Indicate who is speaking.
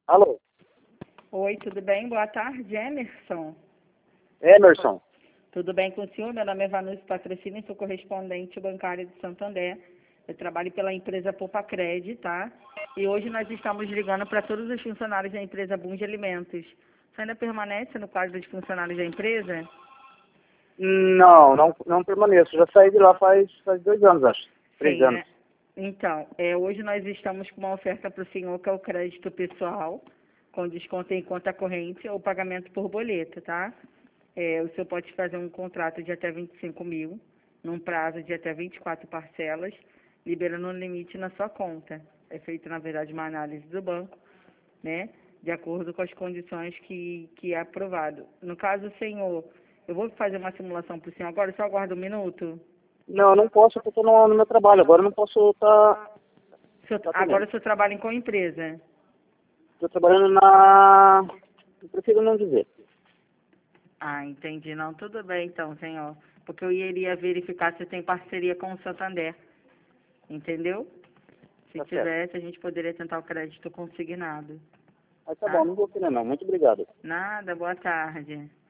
Speaker 1: Alô,
Speaker 2: Oi, tudo bem? Boa tarde, Emerson.
Speaker 1: Emerson.
Speaker 2: Tudo bem com o senhor? Meu nome é Vanucci Patrocínio, sou correspondente bancária de Santander. Eu trabalho pela empresa Popacred, tá? E hoje nós estamos ligando para todos os funcionários da empresa Boom de Alimentos. Você ainda permanece no quadro de funcionários da empresa?
Speaker 1: Não permaneço. Já saí de lá faz 2 anos, acho. Três
Speaker 2: Sim,
Speaker 1: anos.
Speaker 2: né? Então, hoje nós estamos com uma oferta para o senhor, que é o crédito pessoal, com desconto em conta corrente ou pagamento por boleto, tá? O senhor pode fazer um contrato de até 25 mil, num prazo de até 24 parcelas, liberando um limite na sua conta. É feita, na verdade, uma análise do banco, né? De acordo com as condições que é aprovado. No caso, senhor, eu vou fazer uma simulação para o senhor agora, só aguarda um minuto.
Speaker 1: Não, eu não posso porque eu estou no meu trabalho. Agora eu não posso estar
Speaker 2: Agora
Speaker 1: atendendo.
Speaker 2: o senhor trabalha em qual empresa?
Speaker 1: Estou trabalhando na... Eu prefiro não dizer.
Speaker 2: Ah, entendi. Não, tudo bem então, senhor. Porque eu iria verificar se tem parceria com o Santander. Entendeu? Se
Speaker 1: Tá certo.
Speaker 2: tivesse, a gente poderia tentar o crédito consignado.
Speaker 1: Mas tá bom,
Speaker 2: Tá?
Speaker 1: não vou querer não. Muito obrigado.
Speaker 2: Nada, boa tarde.